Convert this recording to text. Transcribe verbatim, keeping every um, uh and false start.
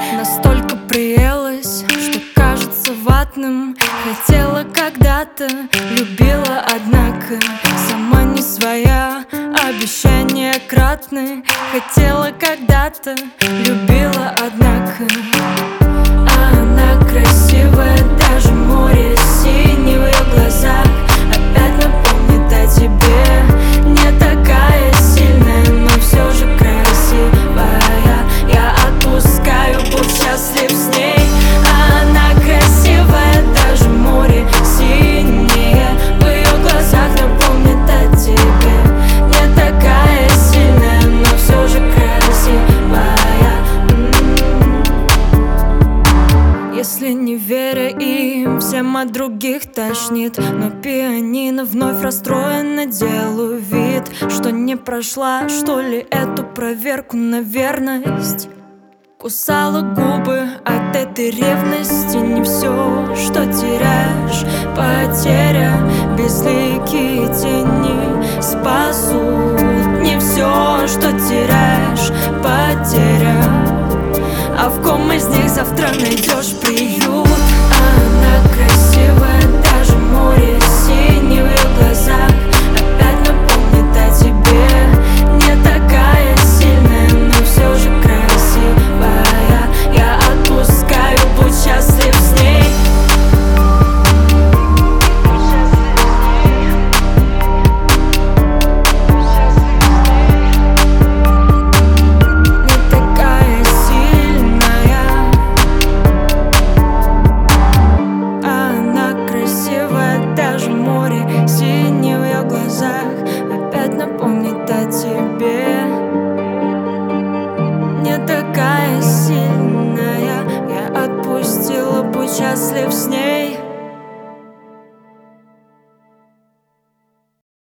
Настолько приелась, что кажется ватным. Хотела когда-то, любила, однако сама не своя, обещания кратны. Хотела когда-то, любила, однако. А она красивая, даже море синее в ее глазах опять напомнит о тебе. Не такая сильная, но все же красивая. Я отпускаю, будь счастлив с ней. А она красивая, даже море синее в ее глазах напомнит о тебе. Не такая сильная, но все же красивая. Если не веря им, всем от других тошнит. Но пианино вновь расстроено, делаю вид, что не прошла, что ли, эту проверку на верность. Кусала губы от этой ревности. Не все, что теряешь, потеря. Безликие тени спасут. Не все, что теряешь, потеря. А в ком из них завтра найдешь приют? А она красивая, даже море синее в ее глазах опять напомнит о тебе. Не такая сильная, но все же красивая. Я отпускаю, будь счастлив с ней. Опять напомнит о тебе. Не такая сильная, я отпустила, будь счастлив с ней.